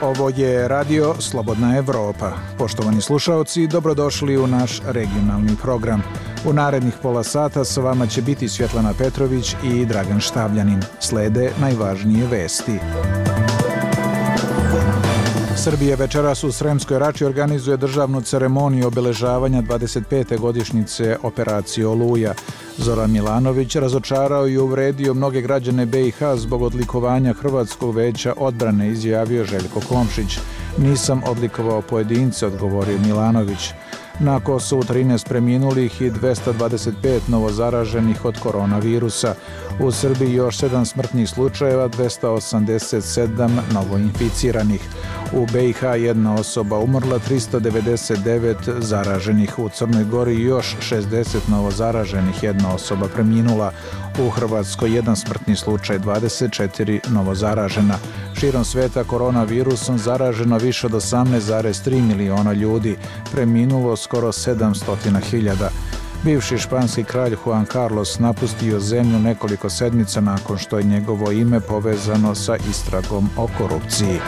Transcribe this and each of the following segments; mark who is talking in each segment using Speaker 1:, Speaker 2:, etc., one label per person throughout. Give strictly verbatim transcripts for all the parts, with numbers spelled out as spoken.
Speaker 1: Ovo je radio Slobodna Evropa. Poštovani slušaoci, dobrodošli u naš regionalni program. U narednih pola sata sa vama će biti Svjetlana Petrović i Dragan Štavljanin. Slede najvažnije vesti. Srbija večeras u Sremskoj Rači organizuje državnu ceremoniju obeležavanja dvadeset pete godišnjice operacije Oluja. Zoran Milanović razočarao i uvredio mnoge građane be i ha zbog odlikovanja Hrvatskog veća odbrane, izjavio Željko Komšić. Nisam odlikovao pojedince, odgovorio Milanović. Na Kosovu trinaest preminulih i dvesta dvadeset pet novozaraženih od koronavirusa. U Srbiji još sedam smrtnih slučajeva, dvesta osamdeset sedam novoinficiranih. U be i ha jedna osoba umrla, trista devedeset devet zaraženih. U Crnoj Gori još šezdeset novozaraženih, jedna osoba preminula. U Hrvatskoj jedan smrtni slučaj, dvadeset četiri novozaražena. Širom sveta koronavirusom zaraženo više od osamnaest zarez tri miliona ljudi, preminulo skoro sedamsto hiljada. Bivši španski kralj Juan Carlos napustio zemlju nekoliko sedmica nakon što je njegovo ime povezano sa istragom o korupciji.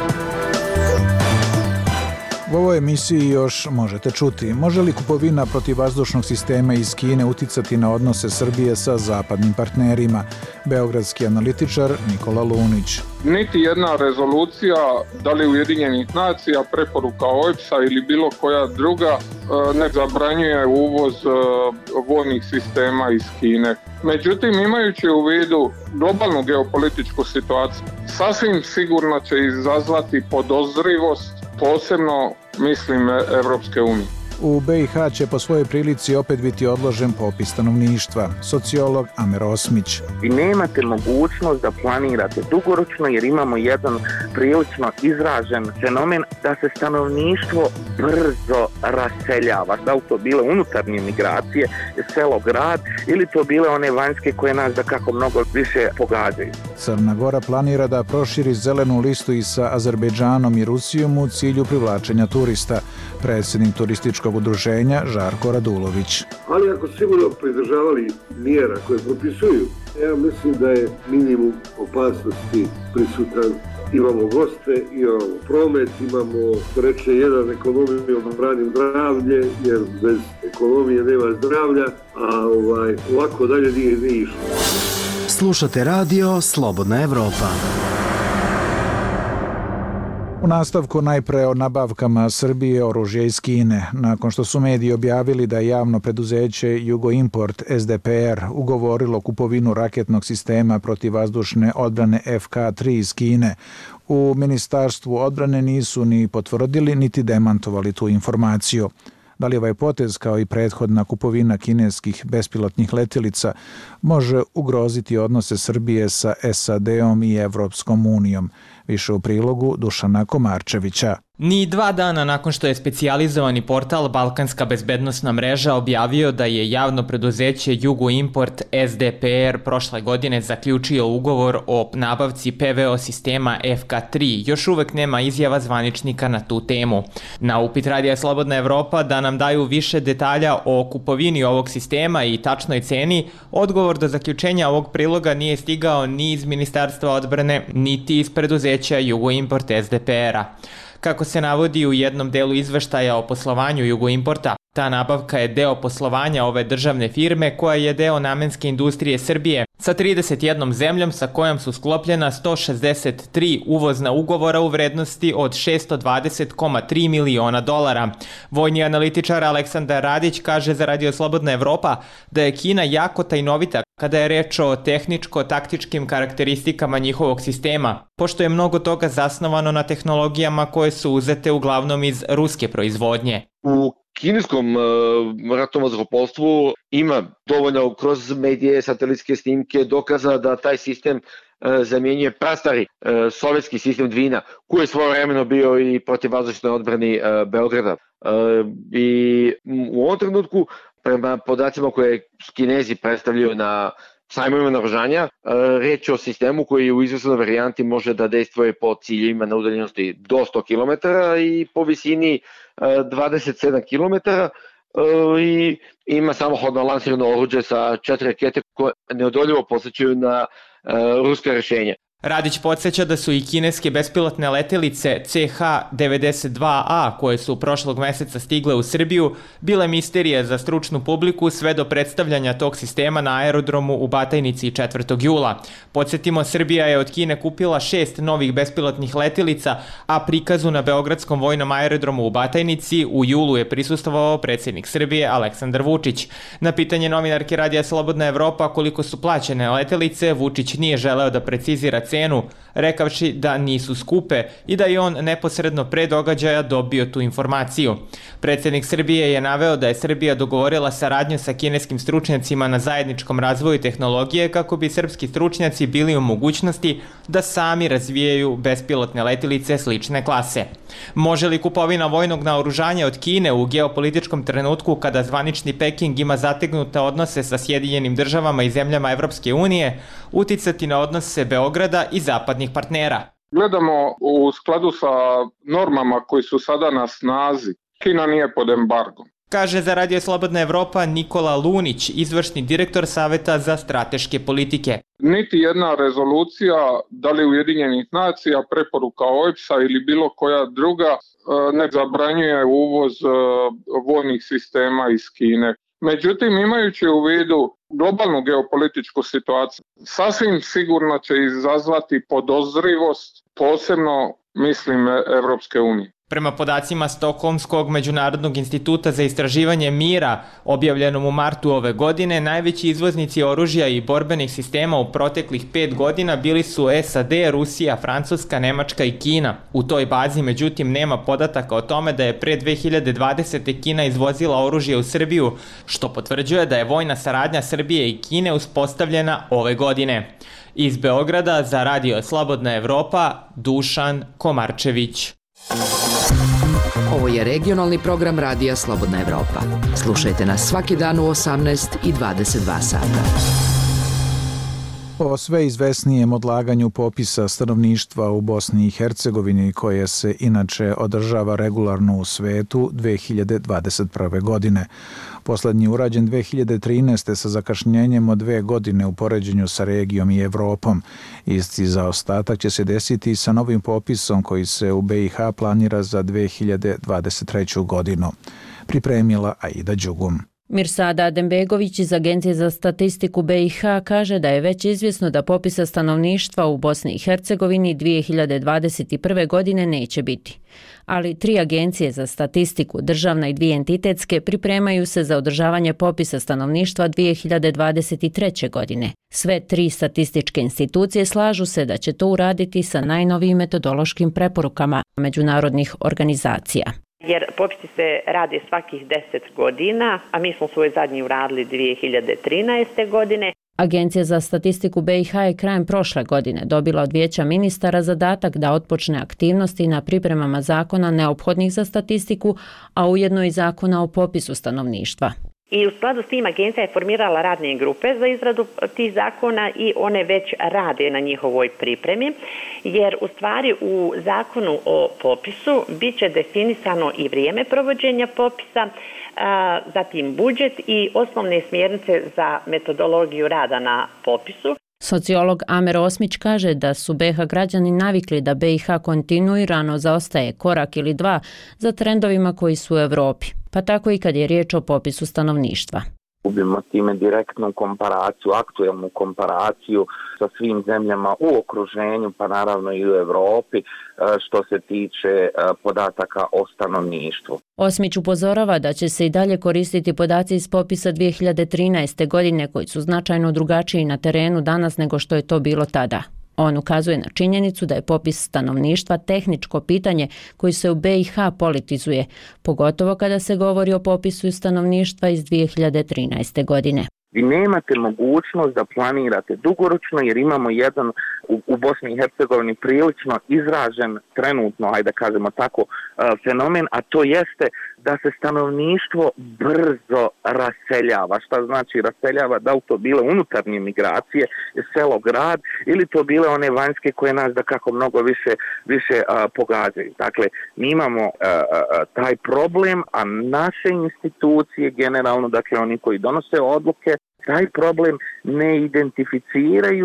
Speaker 1: U ovoj emisiji još možete čuti: može li kupovina protivvazdušnog sistema iz Kine uticati na odnose Srbije sa zapadnim partnerima? Beogradski analitičar Nikola Lunić.
Speaker 2: Niti jedna rezolucija, da li Ujedinjenih nacija, preporuka o e pe es a ili bilo koja druga, ne zabranjuje uvoz vojnih sistema iz Kine. Međutim, imajući u vidu globalnu geopolitičku situaciju, sasvim sigurno će izazvati podozrivost, posebno mislim Evropske unije.
Speaker 1: U be i ha će po svojoj prilici opet biti odložen popis stanovništva. Sociolog Amer Osmić.
Speaker 3: Vi nemate mogućnost da planirate dugoročno jer imamo jedan prilično izražen fenomen da se stanovništvo brzo raseljava. Da li to bile unutarnje migracije, selo, grad, ili to bile one vanjske koje nas da kako mnogo više pogađaju.
Speaker 1: Crna Gora planira da proširi zelenu listu i sa Azerbejdžanom i Rusijom u cilju privlačenja turista. Predsjednik turističkog udruženja Žarko Radulović.
Speaker 4: Ali ako se budu pridržavali mjera koje propisuju, ja mislim da je minimum opasnosti prisutan. Imamo goste, imamo promet, imamo, reče jedan, ekonomiju branim zdravlje, jer bez ekonomije nema zdravlja, a ovaj, ovako dalje nije, nije išlo.
Speaker 5: Slušate radio Slobodna Evropa.
Speaker 1: U nastavku najpre o nabavkama Srbije oružja iz Kine. Nakon što su mediji objavili da je javno preduzeće Jugoimport es de pe er ugovorilo kupovinu raketnog sistema protivvazdušne odbrane ef ka tri iz Kine, u Ministarstvu odbrane nisu ni potvrdili niti demantovali tu informaciju. Da li ovaj potez, kao i prethodna kupovina kineskih bespilotnih letjelica, može ugroziti odnose Srbije sa es a de-om i Evropskom unijom? Više u prilogu Dušana Komarčevića.
Speaker 6: Ni dva dana nakon što je specijalizovani portal Balkanska bezbednosna mreža objavio da je javno preduzeće Jugoimport es de pe er prošle godine zaključio ugovor o nabavci pe ve o sistema ef ka tri, još uvek nema izjava zvaničnika na tu temu. Na upit Radija Slobodna Evropa da nam daju više detalja o kupovini ovog sistema i tačnoj ceni, odgovor do zaključenja ovog priloga nije stigao ni iz Ministarstva odbrane, niti iz preduzeća Jugoimport es de pe er-a. Kako se navodi u jednom delu izveštaja o poslovanju Jugoimporta, ta nabavka je deo poslovanja ove državne firme koja je deo namenske industrije Srbije sa trideset jednom zemljom sa kojom su sklopljena sto šezdeset tri uvozna ugovora u vrednosti od šesto dvadeset zarez tri miliona dolara. Vojni analitičar Aleksandar Radić kaže za Radio Slobodna Evropa da je Kina jako tajnovita kada je reč o tehničko-taktičkim karakteristikama njihovog sistema, pošto je mnogo toga zasnovano na tehnologijama koje su uzete uglavnom iz ruske proizvodnje.
Speaker 7: U kineskom uh, ratnom vazduhoplovstvu ima dovoljno kroz medije, satelitske snimke dokaza da taj sistem uh, zamjenjuje prastari uh, sovjetski sistem Dvina, koji je svojevremeno bio i protivvazdušnoj odbrani uh, Beograda. Uh, I u ovom trenutku, prema podacima koje Kinezi predstavljaju na sajmovima naoružanja, reč je o sistemu koji u izvesnoj varijanti može da dejstvuje po ciljevima na udaljenosti do sto kilometara i po visini dvadeset sedam kilometara i ima samohodno lansirano oruđe sa četiri rakete koje neodoljivo posjećaju na ruska rešenja.
Speaker 6: Radić podsjeća da su i kineske bespilotne letelice C H devedeset dva A koje su prošlog meseca stigle u Srbiju bile misterije za stručnu publiku sve do predstavljanja tog sistema na aerodromu u Batajnici četvrtog jula. Podsjetimo, Srbija je od Kine kupila šest novih bespilotnih letelica, a prikazu na Beogradskom vojnom aerodromu u Batajnici u julu je prisustvovao predsjednik Srbije Aleksandar Vučić. Na pitanje novinarke Radija Slobodna Evropa koliko su plaćene letelice, Vučić nije želeo da precizira cenu, rekavši da nisu skupe i da je on neposredno pre događaja dobio tu informaciju. Predsjednik Srbije je naveo da je Srbija dogovorila saradnju sa kineskim stručnjacima na zajedničkom razvoju tehnologije kako bi srpski stručnjaci bili u mogućnosti da sami razvijaju bespilotne letelice slične klase. Može li kupovina vojnog naoružanja od Kine u geopolitičkom trenutku kada zvanični Peking ima zategnute odnose sa Sjedinjenim državama i zemljama Evropske unije uticati na odnose Beograda i zapadnih partnera?
Speaker 2: Gledamo u skladu sa normama koji su sada na snazi. Kina nije pod embargom.
Speaker 6: Kaže za Radio Slobodna Evropa Nikola Lunić, izvršni direktor Saveta za strateške politike.
Speaker 2: Niti jedna rezolucija, da li Ujedinjenih nacija, preporuka O E B S-a ili bilo koja druga, ne zabranjuje uvoz vojnih sistema iz Kine. Međutim, imajući u vidu globalnu geopolitičku situaciju, sasvim sigurno će izazvati podozrivost, posebno mislim Evropske unije.
Speaker 6: Prema podacima Stokholmskog međunarodnog instituta za istraživanje mira, objavljenom u martu ove godine, najveći izvoznici oružja i borbenih sistema u proteklih pet godina bili su S A D, Rusija, Francuska, Nemačka i Kina. U toj bazi, međutim, nema podataka o tome da je pre dve hiljade dvadesete. Kina izvozila oružje u Srbiju, što potvrđuje da je vojna saradnja Srbije i Kine uspostavljena ove godine. Iz Beograda za Radio Slobodna Evropa, Dušan Komarčević.
Speaker 8: Ovo je regionalni program Radija Slobodna Evropa. Slušajte nas svaki dan u osamnaest i dvadeset dva sata.
Speaker 1: O sve izvesnijem odlaganju popisa stanovništva u Bosni i Hercegovini, koje se inače održava regularno u svetu dve hiljade dvadeset prve. godine. Poslednji urađen dve hiljade trinaeste. sa zakašnjenjem od dve godine u poređenju sa regijom i Evropom. Isti zaostatak će se desiti sa novim popisom koji se u B i H planira za dve hiljade dvadeset treću. godinu. Pripremila Aida Đugum.
Speaker 9: Mirsada Adembegović iz Agencije za statistiku B i H kaže da je već izvjesno da popisa stanovništva u Bosni i Hercegovini dve hiljade dvadeset prve. godine neće biti. Ali tri agencije za statistiku, državna i dvije entitetske, pripremaju se za održavanje popisa stanovništva dve hiljade dvadeset treće. godine. Sve tri statističke institucije slažu se da će to uraditi sa najnovijim metodološkim preporukama međunarodnih organizacija.
Speaker 10: Jer popisi se rade svakih deset godina, a mi smo svoj zadnji uradili dve hiljade trinaeste. godine.
Speaker 9: Agencija za statistiku B i H je krajem prošle godine dobila od Vijeća ministara zadatak da otpočne aktivnosti na pripremama zakona neophodnih za statistiku, a ujedno i zakona o popisu stanovništva.
Speaker 10: I u skladu s tim agencija je formirala radne grupe za izradu tih zakona i one već rade na njihovoj pripremi, jer u stvari u zakonu o popisu bit će definisano i vrijeme provođenja popisa, zatim budžet i osnovne smjernice za metodologiju rada na popisu.
Speaker 9: Sociolog Amer Osmić kaže da su B i H građani navikli da B i H kontinuirano zaostaje korak ili dva za trendovima koji su u Evropi, pa tako i kad je riječ o popisu stanovništva.
Speaker 3: Gubimo time direktnu komparaciju, aktuelnu komparaciju sa svim zemljama u okruženju, pa naravno i u Evropi, što se tiče podataka o stanovništvu.
Speaker 9: Osmić upozorava da će se i dalje koristiti podaci iz popisa dve hiljade trinaeste. godine koji su značajno drugačiji na terenu danas nego što je to bilo tada. On ukazuje na činjenicu da je popis stanovništva tehničko pitanje koji se u B i H politizuje, pogotovo kada se govori o popisu stanovništva iz dve hiljade trinaeste. godine.
Speaker 3: Vi nemate mogućnost da planirate dugoročno jer imamo jedan u, u Bosni i Hercegovini prilično izražen trenutno, ajde da kažemo tako, fenomen, a to jeste da se stanovništvo brzo raseljava. Šta znači raseljava? Da li to bile unutarnje migracije, selo, grad, ili to bile one vanjske koje nas da kako mnogo više, više a, pogađaju. Dakle, mi imamo a, a, taj problem, a naše institucije generalno, dakle oni koji donose odluke, taj problem ne identificiraju.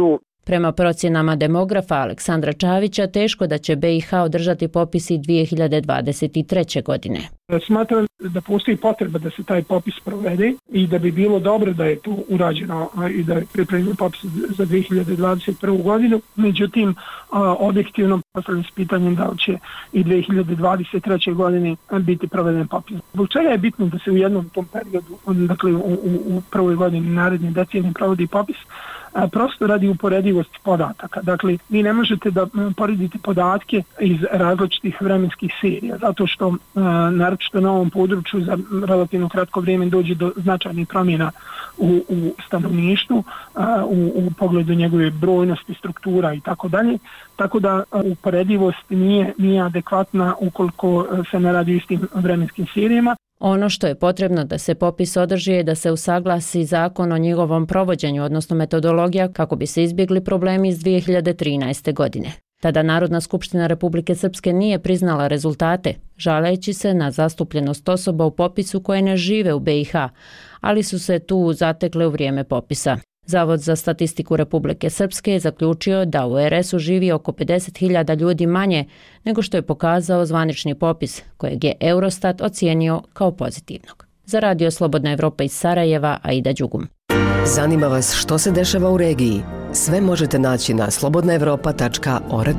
Speaker 9: Prema procjenama demografa Aleksandra Čavića, teško da će B i H održati popis i dvije hiljade dvadeset treće. godine.
Speaker 11: Smatram da postoji potreba da se taj popis provede i da bi bilo dobro da je to urađeno i da je pripremljen popis za dvije hiljade dvadeset prvu. godinu. Međutim, objektivno postavljam s pitanjem da li će i dvije hiljade dvadeset treće. godine biti proveden popis. Zbog čega je bitno da se u jednom tom periodu, dakle u, u, u prvoj godini naredne decenije provodi popis? A, prosto radi uporedivosti podataka. Dakle, vi ne možete da poredite podatke iz različitih vremenskih serija, zato što a, naročito na ovom području za relativno kratko vrijeme dođe do značajnih promjena u, u stanovništvu, a, u, u pogledu njegove brojnosti, struktura i tako dalje. Tako da a, uporedivost nije, nije adekvatna ukoliko se ne radi o istim vremenskim serijama.
Speaker 9: Ono što je potrebno da se popis održi je da se usaglasi zakon o njegovom provođenju, odnosno metodologija, kako bi se izbjegli problemi iz dvije hiljade trinaeste. godine. Tada Narodna skupština Republike Srpske nije priznala rezultate, žaleći se na zastupljenost osoba u popisu koje ne žive u B i H, ali su se tu zatekle u vrijeme popisa. Zavod za statistiku Republike Srpske je zaključio da u R S-u živi oko pedeset hiljada ljudi manje nego što je pokazao zvanični popis, kojeg je Eurostat ocijenio kao pozitivnog. Za Radio Slobodna Evropa iz Sarajeva, Aida Đugum.
Speaker 12: Zanima vas što se dešava u regiji? Sve možete naći na slobodna evropa tačka org.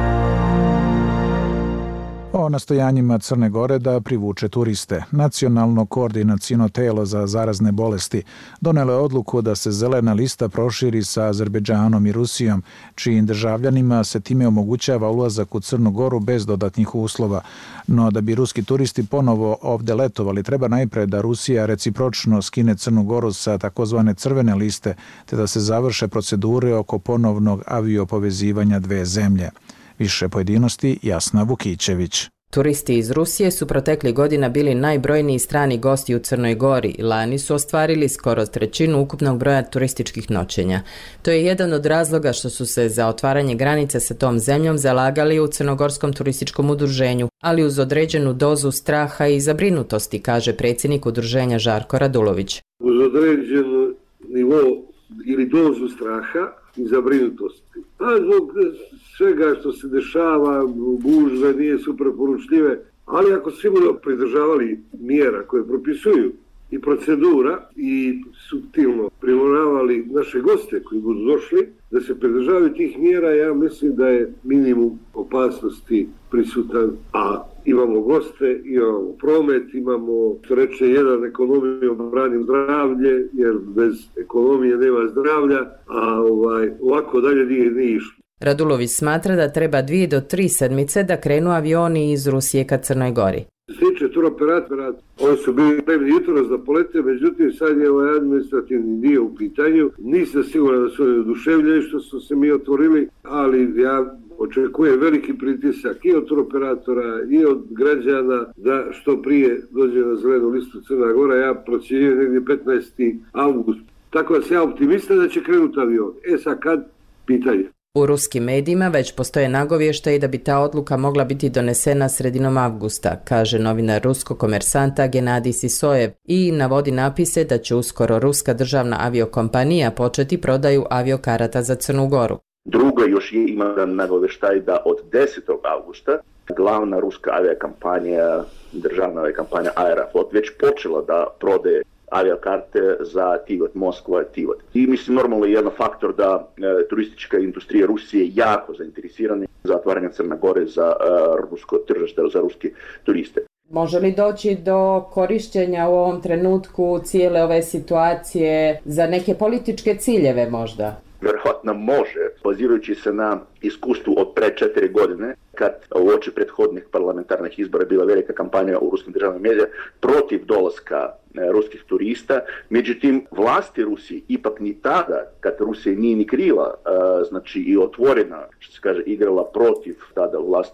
Speaker 1: O nastojanjima Crne Gore da privuče turiste. Nacionalno koordinaciono telo za zarazne bolesti donelo je odluku da se zelena lista proširi sa Azerbejdžanom i Rusijom, čijim državljanima se time omogućava ulazak u Crnu Goru bez dodatnih uslova. No da bi ruski turisti ponovo ovde letovali, treba najpre da Rusija recipročno skine Crnu Goru sa takozvane crvene liste, te da se završe procedure oko ponovnog aviopovezivanja dve zemlje. Više pojedinosti Jasna Vukićević.
Speaker 13: Turisti iz Rusije su proteklih godina bili najbrojniji strani gosti u Crnoj Gori i lani su ostvarili skoro trećinu ukupnog broja turističkih noćenja. To je jedan od razloga što su se za otvaranje granice sa tom zemljom zalagali u Crnogorskom turističkom udruženju, ali uz određenu dozu straha i zabrinutosti, kaže predsjednik udruženja Žarko Radulović.
Speaker 4: Uz određenu nivo ili dozu straha i zabrinutosti. A zbog svega što se dešava, gužve nije super poručljive, ali ako svi budu pridržavali mjera koje propisuju i procedura i suptilno primoravali naše goste koji budu došli, da se pridržavaju tih mjera, ja mislim da je minimum opasnosti prisutan, a imamo goste, imamo promet, imamo, što reče jedan, ekonomijom branim zdravlje, jer bez ekonomije nema zdravlja, a ovaj, ovako dalje nije, nije išlo.
Speaker 13: Radulović smatra da treba dvije do tri sedmice da krenu avioni iz Rusije ka Crnoj Gori.
Speaker 4: Sliče turoperatora, oni su bili spremni jutros da polete, međutim sad je ovaj administrativni dio u pitanju. Nisam siguran da su oni oduševljeni što su se mi otvorili, ali ja očekujem veliki pritisak i od turoperatora i od građana da što prije dođe na zelenu listu Crna Gora. Ja procjenjujem negdje petnaesti avgust. Tako da sam ja optimista da će krenuti avion. E sad kad? Pitanje.
Speaker 13: U ruskim medijima već postoje nagovještaji da bi ta odluka mogla biti donesena sredinom avgusta, kaže novinar ruskog komersanta Genadij Sisojev i navodi napise da će uskoro ruska državna aviokompanija početi prodaju aviokarata za Crnu Goru.
Speaker 14: Drugo još je ima nagovještaj da od desetog avgusta glavna ruska aviokompanija, državna aviokompanija Aeroflot već počela da prodaje aviokarte za Tivot, Moskva, Tivot. I mislim normalno je jedan faktor da e, turistička industrija Rusije jako zainteresirana za otvaranje Crne Gore za e, rusko tržište, za ruski turiste.
Speaker 13: Može li doći do korištenja u ovom trenutku cijele ove situacije za neke političke ciljeve možda?
Speaker 14: Vjerojatno može, bazirajući se na iskustvu od pre četiri godine, kad u oči prethodnih parlamentarnih izbora bila velika kampanja u ruskim državnim medijima protiv dolaska e, ruskih turista. Međutim, vlasti Rusije ipak ni tada, kad Rusija nije ni krila, e, znači i otvorena, što se kaže, igrala protiv tada vlasti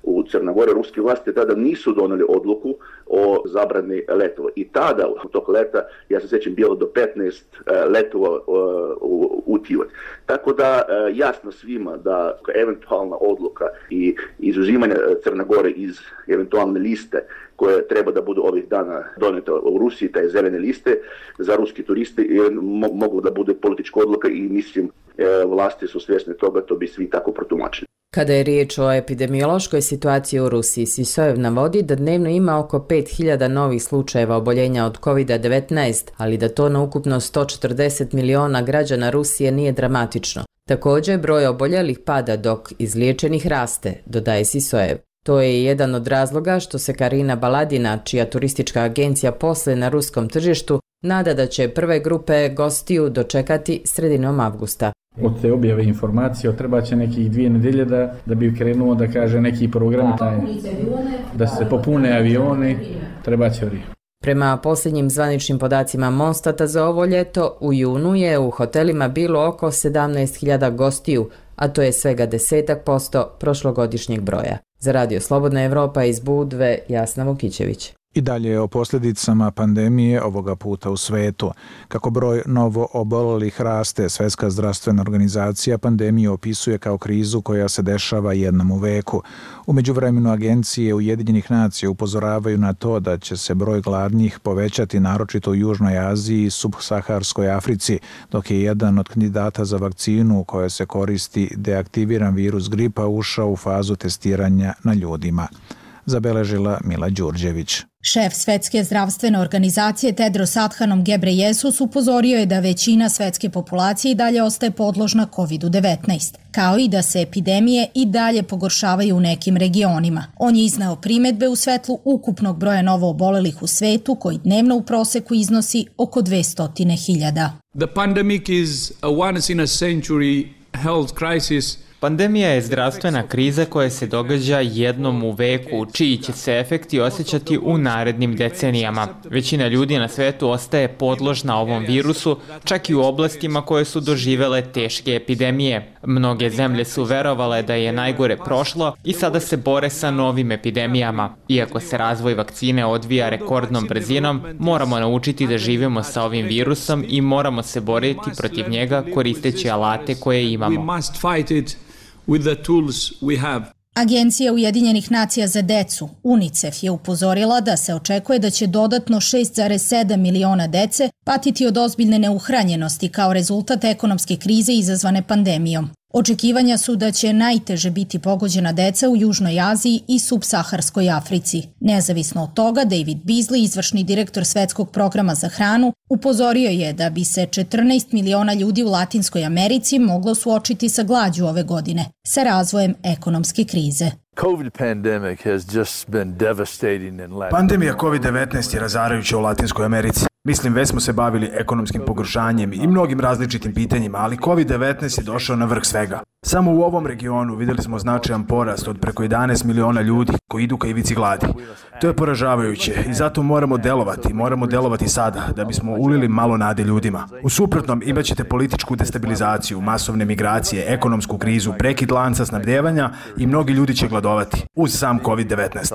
Speaker 14: u Crnogore, ruske vlasti tada nisu doneli odluku o zabrani letova. I tada, u tog leta, ja se sjećam, bilo do petnaest letova u, u Tivat. Tako da jasno svima da eventualna odluka i izuzimanje Crne Gore iz eventualne liste koje treba da budu ovih dana doneta u Rusiji, taj zelene liste za ruski turisti, mogu da bude politička odluka i mislim vlasti su svjesne toga, to bi svi tako protumačili.
Speaker 13: Kada je riječ o epidemiološkoj situaciji u Rusiji, Sisojev navodi da dnevno ima oko pet hiljada novih slučajeva oboljenja od kovid devetnaest, ali da to na ukupno sto četrdeset miliona građana Rusije nije dramatično. Također, broj oboljelih pada dok izliječenih raste, dodaje Sisojev. To je jedan od razloga što se Karina Baladina, čija turistička agencija posluje na ruskom tržištu, nada da će prve grupe gostiju dočekati sredinom avgusta.
Speaker 15: Od te objave informacije treba će nekih dvije nedelje da, da bi krenuo da kaže neki program taj, da se popune avioni, treba će vrijeme.
Speaker 13: Prema posljednjim zvaničnim podacima Monstata za ovo ljeto, u junu je u hotelima bilo oko sedamnaest hiljada gostiju, a to je svega desetak posto prošlogodišnjeg broja. Za Radio Slobodna Evropa iz Budve, Jasna Vukićević.
Speaker 1: I dalje o posljedicama pandemije ovoga puta u svetu. Kako broj novo obolelih raste, Svjetska zdravstvena organizacija pandemiju opisuje kao krizu koja se dešava jednom u veku. U međuvremenu agencije Ujedinjenih nacija upozoravaju na to da će se broj gladnih povećati naročito u Južnoj Aziji i subsaharskoj Africi, dok je jedan od kandidata za vakcinu u kojoj se koristi deaktiviran virus gripa ušao u fazu testiranja na ljudima. Zabeležila Mila Đurđević.
Speaker 16: Šef Svetske zdravstvene organizacije Tedros Adhanom Ghebreyesus upozorio je da većina svetske populacije i dalje ostaje podložna kovid devetnaest, kao i da se epidemije i dalje pogoršavaju u nekim regionima. On je izneo primedbe u svetlu ukupnog broja novo obolelih u svetu, koji dnevno u proseku iznosi oko dvesta hiljada.
Speaker 17: The pandemic is a once in a century health crisis.
Speaker 6: Pandemija je zdravstvena kriza koja se događa jednom u veku, čiji će se efekti osjećati u narednim decenijama. Većina ljudi na svetu ostaje podložna ovom virusu, čak i u oblastima koje su doživele teške epidemije. Mnoge zemlje su verovale da je najgore prošlo i sada se bore sa novim epidemijama. Iako se razvoj vakcine odvija rekordnom brzinom, moramo naučiti da živimo sa ovim virusom i moramo se boriti protiv njega koristeći alate koje imamo.
Speaker 17: With the tools we have.
Speaker 16: Agencija Ujedinjenih nacija za decu, UNICEF, je upozorila da se očekuje da će dodatno šest zarez sedam miliona dece patiti od ozbiljne neuhranjenosti kao rezultat ekonomske krize izazvane pandemijom. Očekivanja su da će najteže biti pogođena deca u Južnoj Aziji i subsaharskoj Africi. Nezavisno od toga, David Beasley, izvršni direktor Svetskog programa za hranu, upozorio je da bi se četrnaest miliona ljudi u Latinskoj Americi moglo suočiti sa glađu ove godine, sa razvojem ekonomske krize.
Speaker 18: Pandemija kovid devetnaest je razarajuća u Latinskoj Americi. Mislim, već smo se bavili ekonomskim pogoršanjem i mnogim različitim pitanjima, ali kovid devetnaest je došao na vrh svega. Samo u ovom regionu vidjeli smo značajan porast od preko jedanaest miliona ljudi koji idu ka ivici gladi. To je poražavajuće i zato moramo delovati, moramo delovati sada da bismo ulili malo nade ljudima. U suprotnom imat ćete političku destabilizaciju, masovne migracije, ekonomsku krizu, prekid lanca snabdevanja i mnogi ljudi će gladovati uz sam kovid devetnaest.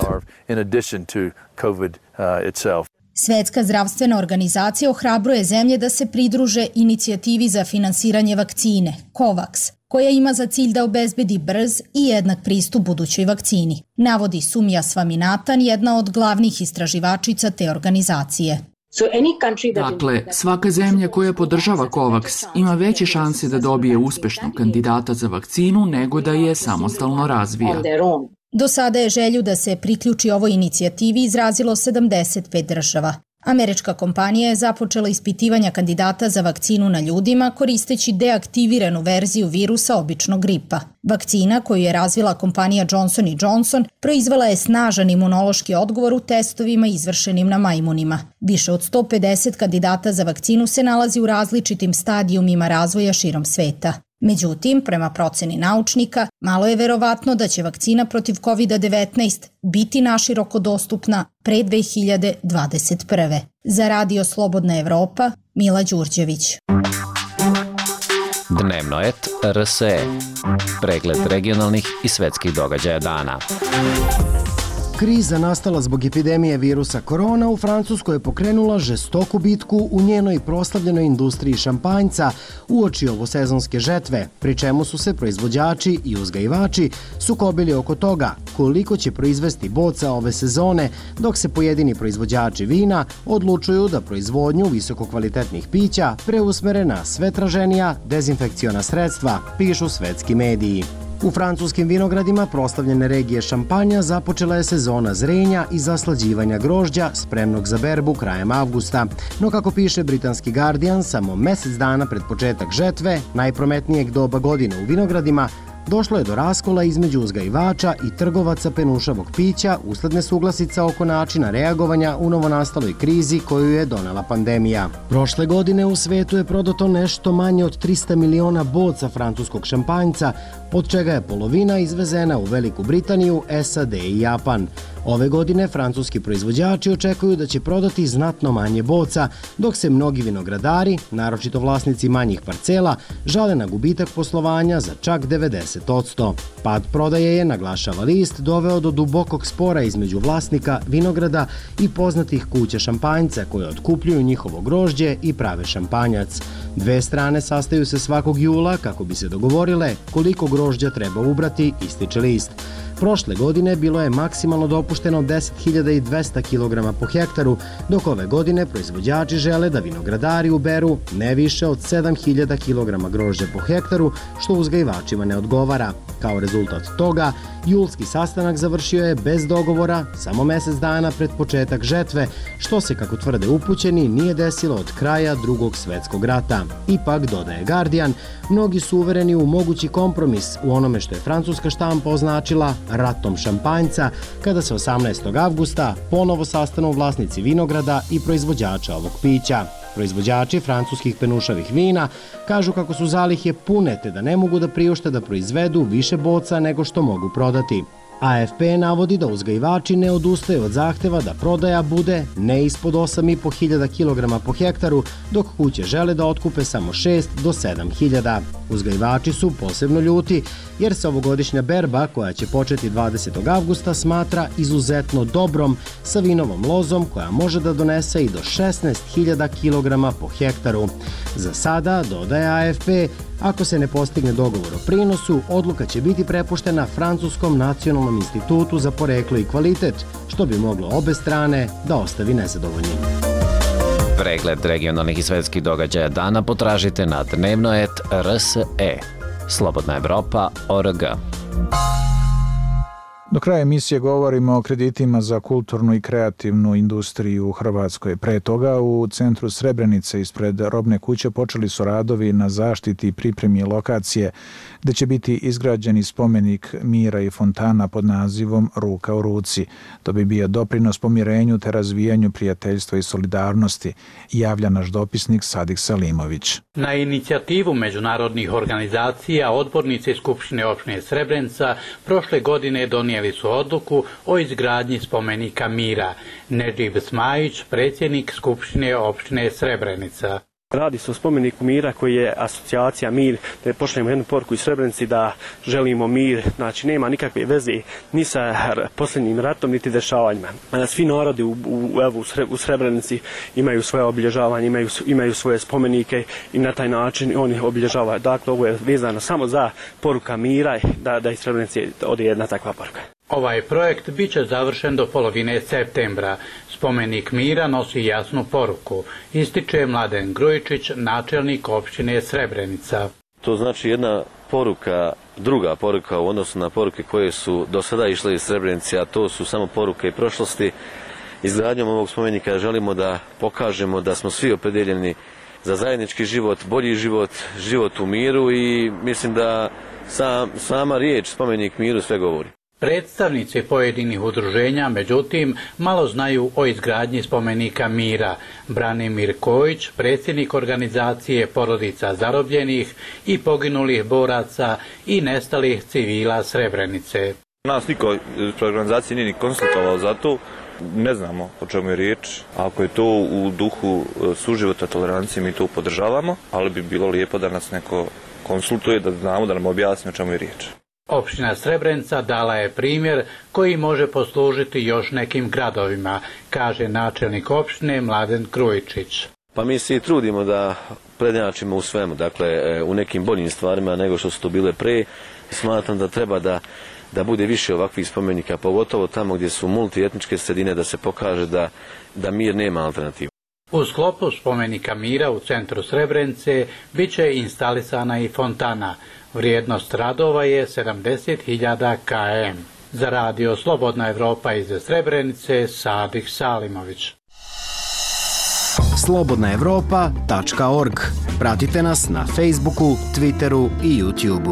Speaker 16: Svetska zdravstvena organizacija ohrabruje zemlje da se pridruže inicijativi za finansiranje vakcine, COVAX, koja ima za cilj da obezbedi brz i jednak pristup budućoj vakcini, navodi Sumija Svaminathan, jedna od glavnih istraživačica te organizacije.
Speaker 19: Dakle, svaka zemlja koja podržava COVAX ima veće šanse da dobije uspešnog kandidata za vakcinu nego da je samostalno razvija.
Speaker 16: Do sada je želju da se priključi ovoj inicijativi izrazilo sedamdeset pet država. Američka kompanija je započela ispitivanja kandidata za vakcinu na ljudima koristeći deaktiviranu verziju virusa običnog gripa. Vakcina koju je razvila kompanija Johnson and Johnson proizvela je snažan imunološki odgovor u testovima izvršenim na majmunima. Više od sto pedeset kandidata za vakcinu se nalazi u različitim stadijumima razvoja širom sveta. Međutim, prema proceni naučnika, malo je verovatno da će vakcina protiv kovid devetnaest biti naširoko dostupna pre dve hiljade dvadeset prve. Za Radio Slobodna Evropa, Mila Đurđević.
Speaker 20: Dnevno et R S E. Pregled regionalnih i svetskih događaja dana.
Speaker 21: Kriza nastala zbog epidemije virusa korona u Francuskoj je pokrenula žestoku bitku u njenoj proslavljenoj industriji šampanjca uoči ovosezonske žetve, pri čemu su se proizvođači i uzgajivači sukobili oko toga koliko će proizvesti boca ove sezone, dok se pojedini proizvođači vina odlučuju da proizvodnju visokokvalitetnih pića preusmere na sve traženija dezinfekciona sredstva, pišu svetski mediji. U francuskim vinogradima proslavljene regije šampanja započela je sezona zrenja i zaslađivanja grožđa spremnog za berbu krajem avgusta. No kako piše britanski Guardian, samo mesec dana pred početak žetve, najprometnijeg doba godine u vinogradima, došlo je do raskola između uzgajivača i trgovaca penušavog pića usled nesuglasica oko načina reagovanja u novonastaloj krizi koju je donela pandemija. Prošle godine u svetu je prodato nešto manje od trista miliona boca francuskog šampanjca, od čega je polovina izvezena u Veliku Britaniju, S A D i Japan. Ove godine francuski proizvođači očekuju da će prodati znatno manje boca, dok se mnogi vinogradari, naročito vlasnici manjih parcela, žale na gubitak poslovanja za čak devedeset posto. Pad prodaje je, naglašava list, doveo do dubokog spora između vlasnika vinograda i poznatih kuća šampanjca koje otkupljuju njihovo grožđe i prave šampanjac. Dve strane sastaju se svakog jula kako bi se dogovorile koliko grožđa treba ubrati, ističe list. Prošle godine bilo je maksimalno dopušteno deset hiljada dvesta kilograma po hektaru, dok ove godine proizvođači žele da vinogradari uberu ne više od sedam hiljada kilograma grožđa po hektaru, što uzgajivačima ne odgovara. Kao rezultat toga, julski sastanak završio je bez dogovora samo mesec dana pred početak žetve, što se, kako tvrde upućeni, nije desilo od kraja Drugog svetskog rata. Ipak, dodaje Guardian, mnogi su uvereni u mogući kompromis u onome što je francuska štampa označila ratom šampanjca, kada se osamnaestog avgusta ponovo sastanu vlasnici vinograda i proizvođača ovog pića. Proizvođači francuskih penušavih vina kažu kako su zalihe pune te da ne mogu da priušte da proizvedu više boca nego što mogu prodati. A F P navodi da uzgajivači ne odustaju od zahteva da prodaja bude ne ispod osam i po hiljada kilograma po hektaru, dok kuće žele da otkupe samo šest do sedam hiljada. Uzgajivači su posebno ljuti jer se ovogodišnja berba, koja će početi dvadesetog avgusta, smatra izuzetno dobrom, sa vinovom lozom koja može da donese i do šesnaest hiljada kilograma po hektaru. Za sada, dodaje A F P, ako se ne postigne dogovor o prinosu, odluka će biti prepuštena Francuskom nacionalnom institutu za poreklo i kvalitet, što bi moglo obe strane da ostavi nezadovoljni.
Speaker 20: Pregled regionalnih i svetskih događaja dana potražite na dnevno et R S E. Slobodna Evropa точка org.
Speaker 1: Do kraja emisije govorimo o kreditima za kulturnu i kreativnu industriju u Hrvatskoj. Pre toga u centru Srebrenice ispred robne kuće počeli su radovi na zaštiti i pripremi lokacije gde će biti izgrađeni spomenik mira i fontana pod nazivom Ruka u ruci. To bi bio doprinos pomirenju te razvijanju prijateljstva i solidarnosti, javlja naš dopisnik Sadik Salimović.
Speaker 22: Na inicijativu međunarodnih organizacija odbornici Skupštine opštine Srebrenica prošle godine donijeli su odluku o izgradnji spomenika mira. Nedžib Smajić, predsjednik Skupštine opštine Srebrenica.
Speaker 23: Radi se o spomeniku mira koji je asocijacija mir, da pošaljemo jednu poruku iz Srebrenici da želimo mir, znači nema nikakve veze ni sa posljednjim ratom niti dešavanjima. Svi narodi u, u, evo, u Srebrenici imaju svoje obilježavanje, imaju, imaju svoje spomenike i na taj način oni obilježavaju. Dakle, ovo je vezano samo za poruka mira, da, da iz Srebrenici ode jedna takva poruka.
Speaker 22: Ovaj projekt bit će završen do polovine septembra. Spomenik mira nosi jasnu poruku, ističe Mladen Grujičić, načelnik opštine Srebrenica.
Speaker 24: To znači jedna poruka, druga poruka u odnosu na poruke koje su do sada išle iz Srebrenice, a to su samo poruke i prošlosti. Izgradnjom ovog spomenika želimo da pokažemo da smo svi opredeljeni za zajednički život, bolji život, život u miru i mislim da sam, sama riječ spomenik miru sve govori.
Speaker 22: Predstavnici pojedinih udruženja, međutim, malo znaju o izgradnji spomenika mira. Branimir Kojić, predsjednik organizacije Porodica zarobljenih i poginulih boraca i nestalih civila Srebrenice.
Speaker 25: Nas niko iz organizacije nije ni konsultovao za to.
Speaker 2: Ne znamo o čemu je riječ. Ako je to u duhu suživota tolerancije, mi to podržavamo, ali bi bilo lijepo da nas neko konsultuje, da znamo, da nam objasni o čemu je riječ.
Speaker 22: Opština Srebrenica dala je primjer koji može poslužiti još nekim gradovima, kaže načelnik opštine Mladen Krujičić.
Speaker 24: Pa mi se i trudimo da prednjačimo u svemu, dakle u nekim boljim stvarima nego što su to bile pre. Smatram da treba da, da bude više ovakvih spomenika, pogotovo tamo gdje su multietničke sredine, da se pokaže da, da mir nema alternativu.
Speaker 22: U sklopu spomenika mira u centru Srebrenice bit će instalisana i fontana. Vrijednost radova je sedamdeset hiljada km. Za radio Slobodna Evropa iz Srebrenice, Sadih Salimović.
Speaker 21: slobodna evropa tačka org. Pratite nas na Facebooku, Twitteru i YouTubeu.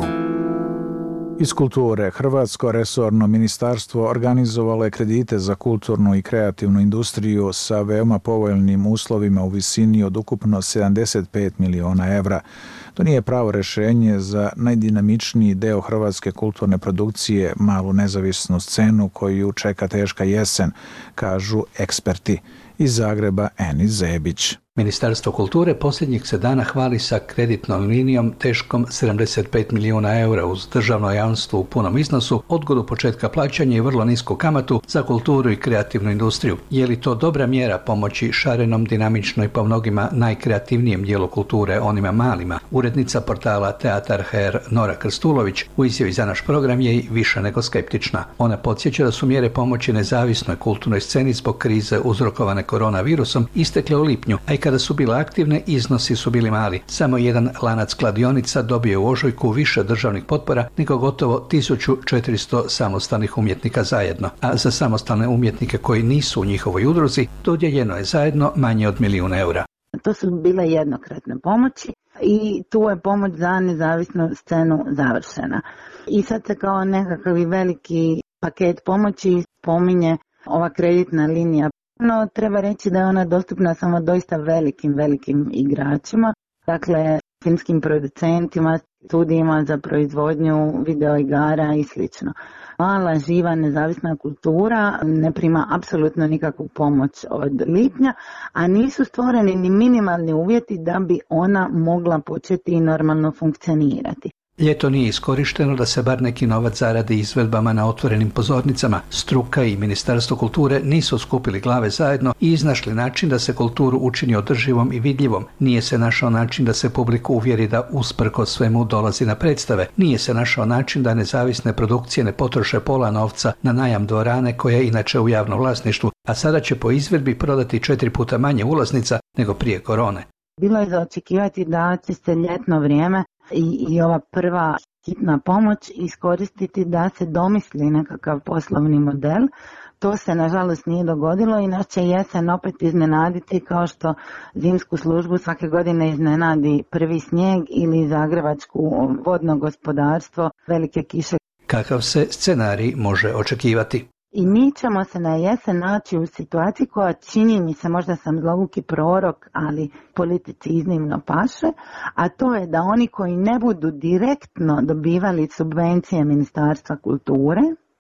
Speaker 1: Iz kulture, Hrvatsko resorno ministarstvo organizovalo je kredite za kulturnu i kreativnu industriju sa veoma povoljnim uslovima u visini od ukupno sedamdeset pet miliona evra. To nije pravo rešenje za najdinamičniji deo hrvatske kulturne produkcije, malu nezavisnu scenu koju čeka teška jesen, kažu eksperti. Iz Zagreba Enis Zebić.
Speaker 5: Ministarstvo kulture posljednjih se dana hvali sa kreditnom linijom teškom sedamdeset pet milijuna eura uz državno jamstvo u punom iznosu, odgodu početka plaćanja i vrlo nisku kamatu za kulturu i kreativnu industriju. Je li to dobra mjera pomoći šarenom, dinamičnoj, po mnogima najkreativnijem dijelu kulture, onima malima? Urednica portala Teatar punkt he er Nora Krstulović u izjavi za naš program je i više nego skeptična. Ona podsjeća da su mjere pomoći nezavisnoj kulturnoj sceni zbog krize uzrokovane koronavirusom istekle u lipnju, a i kada su bile aktivne, iznosi su bili mali. Samo jedan lanac kladionica dobio u ožujku više državnih potpora nego gotovo tisuću četiristo samostalnih umjetnika zajedno, a za samostalne umjetnike koji nisu u njihovoj udruzi dodijeljeno je zajedno manje od milijun eura.
Speaker 7: To su bile jednokratne pomoći i tu je pomoć za nezavisnu scenu završena. I sad se kao nekakav veliki paket pomoći spominje ova kreditna linija. No, treba reći da je ona dostupna samo doista velikim, velikim igračima, dakle filmskim producentima, studijima za proizvodnju videoigara i slično. Mala, živa, nezavisna kultura ne prima apsolutno nikakvu pomoć od lipnja, a nisu stvoreni ni minimalni uvjeti da bi ona mogla početi i normalno funkcionirati.
Speaker 5: Ljeto nije iskorišteno da se bar neki novac zaradi izvedbama na otvorenim pozornicama. Struka i Ministarstvo kulture nisu skupili glave zajedno i iznašli način da se kulturu učini održivom i vidljivom. Nije se našao način da se publiku uvjeri da usprko svemu dolazi na predstave. Nije se našao način da nezavisne produkcije ne potroše pola novca na najam dvorane koja je inače u javnom vlasništvu, a sada će po izvedbi prodati četiri puta manje ulaznica nego prije korone.
Speaker 7: Bilo je za očekivati da će se ljetno vrijeme I, i ova prva hitna pomoć iskoristiti da se domisli nekakav poslovni model. To se nažalost nije dogodilo i nas će jesen opet iznenaditi kao što zimsku službu svake godine iznenadi prvi snijeg ili zagrebačku vodno gospodarstvo, velike kiše.
Speaker 5: Kakav se scenarij može očekivati?
Speaker 7: I mi ćemo se na jesen naći u situaciji koja čini mi se, možda sam zloguki prorok, ali politici iznimno paše, a to je da oni koji ne budu direktno dobivali subvencije Ministarstva kulture,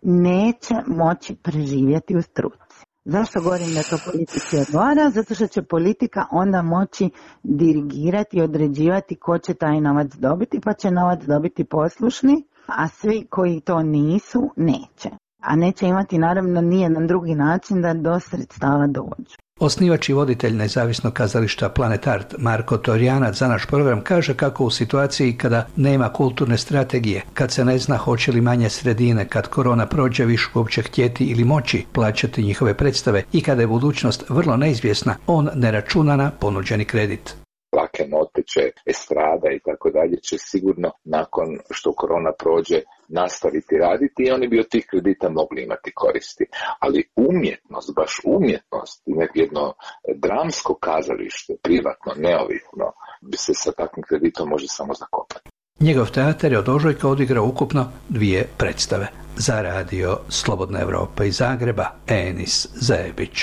Speaker 7: neće moći preživjeti u struci. Zašto govorim da to politici odgovara? Zato što će politika onda moći dirigirati i određivati ko će taj novac dobiti, pa će novac dobiti poslušni, a svi koji to nisu, neće. A neće imati naravno nijedan drugi način da do sredstava dođu.
Speaker 5: Osnivač i voditelj nezavisnog kazališta Planet Art Marko Torjanac za naš program kaže kako u situaciji kada nema kulturne strategije, kad se ne zna hoće li manje sredine, kad korona prođe više uopće htjeti ili moći plaćati njihove predstave i kada je budućnost vrlo neizvjesna, on ne računa na ponuđeni kredit.
Speaker 8: Lake note će, estrada i tako dalje će sigurno nakon što korona prođe nastaviti raditi i oni bi od tih kredita mogli imati koristi. Ali umjetnost, baš umjetnost i jedno dramsko kazalište, privatno, neovisno, bi se sa takvim kreditom može samo zakopati.
Speaker 5: Njegov teatar je od ožujka odigrao ukupno dvije predstave. Za radio Slobodna Evropa iz Zagreba, Enis Zebić.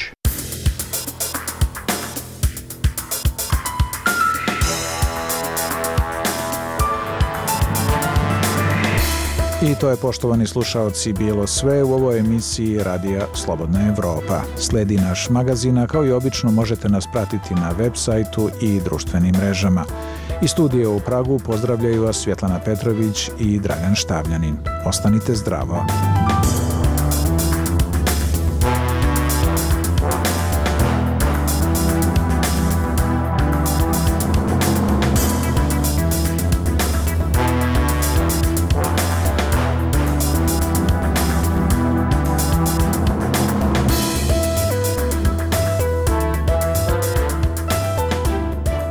Speaker 1: I to je, poštovani slušaoci, bilo sve u ovoj emisiji Radija Slobodna Evropa. Sledi naš magazin, a kao i obično možete nas pratiti na web sajtu i društvenim mrežama. Iz studija u Pragu pozdravljaju vas Svjetlana Petrović i Dragan Štavljanin. Ostanite zdravo.